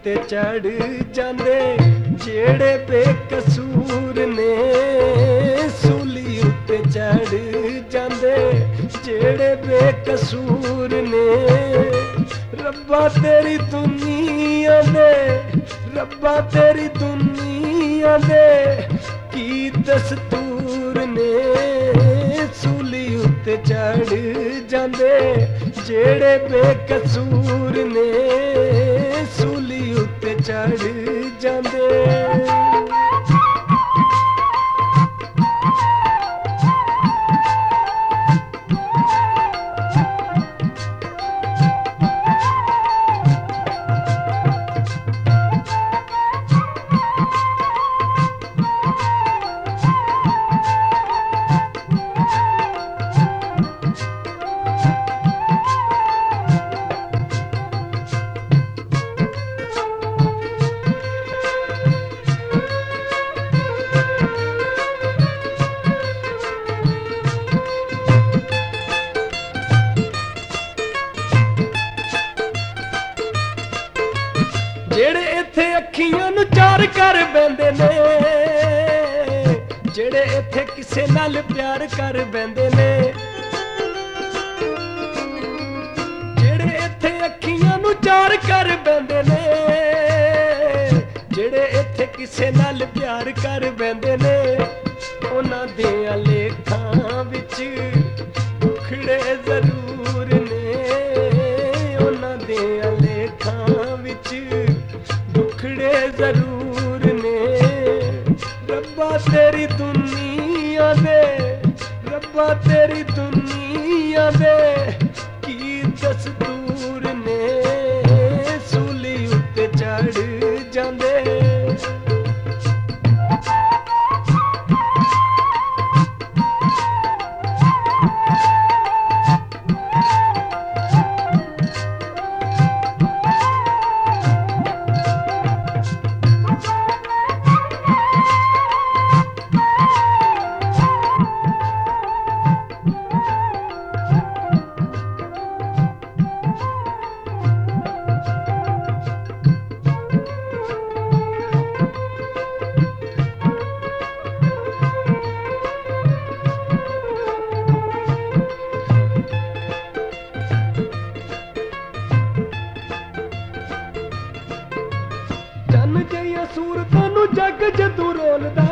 उत्ते चढ़ जांदे जेड़े बेकसूर ने, सूली उत्ते चढ़ जांदे जेड़े बेकसूर ने। रब्बा तेरी दुनिया दे, रब्बा तेरी दुनिया दे की दस्तूर ने, सूली उत्ते चढ़ जांदे जेड़े बेकसूर ने, सूली उत्ते चढ़ जांदे। जेड़े इत्थे अखियां नूं चार कर बैंदे ने, जेड़े इत्थे किसे नाल प्यार कर बैंदे ने, जेड़े इत्थे अखियां नूं चार कर बैंदे ने, जेड़े इत्थे किसे नाल प्यार कर बैंदे ने, उन्हां दियां लेखां विच दुखड़े जरूर ने, उन्हां दियां लेखां विच दुखड़े जरूर ने। रब्बा तेरी दुनिया दे, रब्बा तेरी दुनिया दे की दस्तूर ने, सूली उत्ते चढ़ जांदे। चन जिहियां सूरतां नूं जग जदों रोलदा,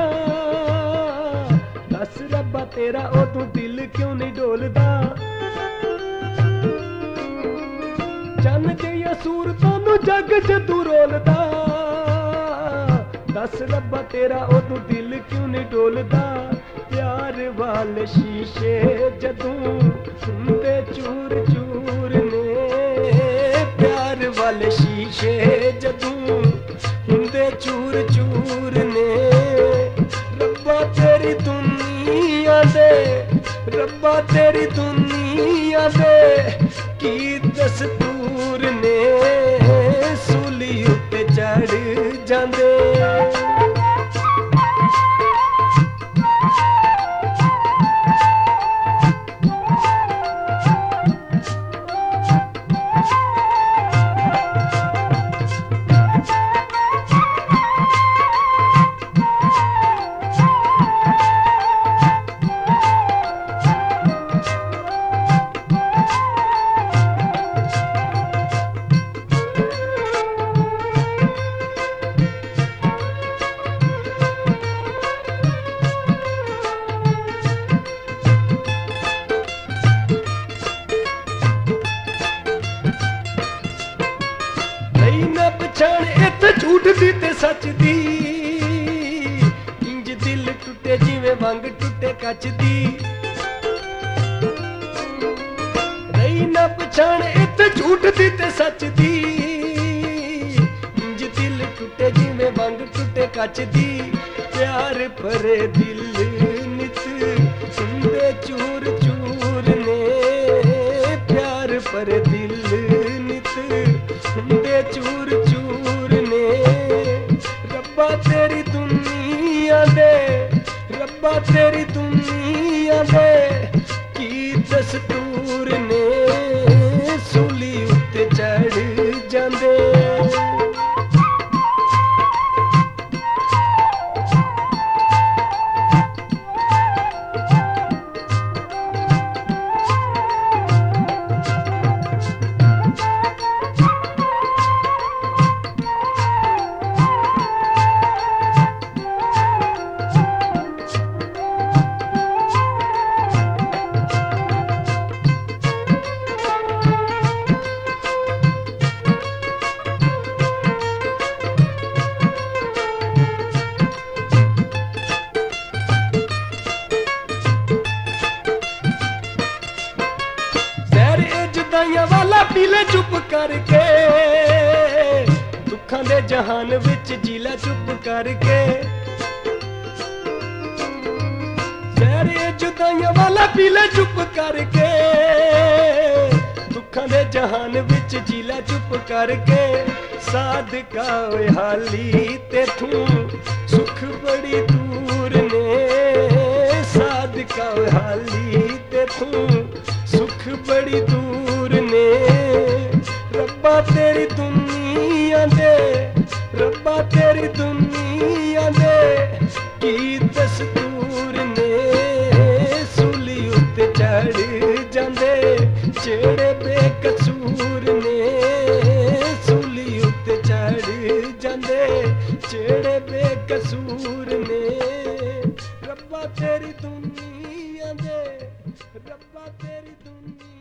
दस रब्बा तेरा उदों दिल क्यों नहीं डोलदा। चन जिहियां सूरतां नूं जग जदों रोलदा, दस रब्बा तेरा उदों दिल क्यों नहीं डोलदा। प्यार वाले शीशे जदों हुंदे चूर चूर ने, प्यार वाले शीशे जदों हुंदे चूर चूर ने। रब्बा तेरी दुनिया दे, रब्बा तेरी दुनिया दे की दस्तूर ने, सूली उत्ते चढ़ जांदे। झूठ दी ते सच दी, इंज दिल टुटे जिवें वंग टुटे कच दी। रही ना पछाण इत्थे झूठ दी ते सच दी, इंज दिल टुटे जिवें वंग टुटे कच दी। प्यार भरे दिल नित हुंदे चूर चूर ने, प्यार भरे दिल नित हुंदे चूर चूर ने। रब्बा तेरी दुनिया दे, रब्बा तेरी दुनिया दे की दस्तूर ने, सूली उत्ते चढ़ जांदे। ਕਰਕੇ ਦੁੱਖਾਂ ਦੇ ਜਹਾਨ ਵਿੱਚ ਜੀ ਲੈ ਚੁੱਪ ਕਰਕੇ ਜ਼ਹਿਰੇ ਜੁਦਾਈਆਂ ਵਾਲਾ ਪੀ ਲੈ ਚੁੱਪ ਕਰਕੇ ਦੁੱਖਾਂ ਦੇ ਜਹਾਨ ਵਿੱਚ ਜੀ ਲੈ ਚੁੱਪ ਕਰਕੇ ਸਾਧਕਾ ਓਏ ਹਾਲੀ ਤੇਥੋਂ ਸੁਖ ਬੜੀ ਦੂਰ ਨੇ ਸਾਧਕਾ ਓਏ ਹਾਲੀ ਤੇਥੋਂ ਸੁਖ ਬੜੀ ਦੂਰ ਨੇ ਰੱਬਾ ਤੇਰੀ ਦੁਨੀਆ ਦੇ ਰੱਬਾ ਤੇਰੀ ਦੁਨੀਆ ਦੇ ਕੀ ਦਸਤੂਰ ਨੇ ਸੂਲੀ ਉੱਤੇ ਚੜ ਜਾਂਦੇ ਜਿਹੜੇ ਬੇਕਸੂਰ ਨੇ ਸੂਲੀ ਉੱਤੇ ਚੜ ਜਾਂਦੇ ਜਿਹੜੇ ਬੇਕਸੂਰ ਨੇ ਰੱਬਾ ਤੇਰੀ ਦੁਨੀਆ ਦੇ ਰੱਬਾ ਤੇਰੀ ਦੁਨੀਆ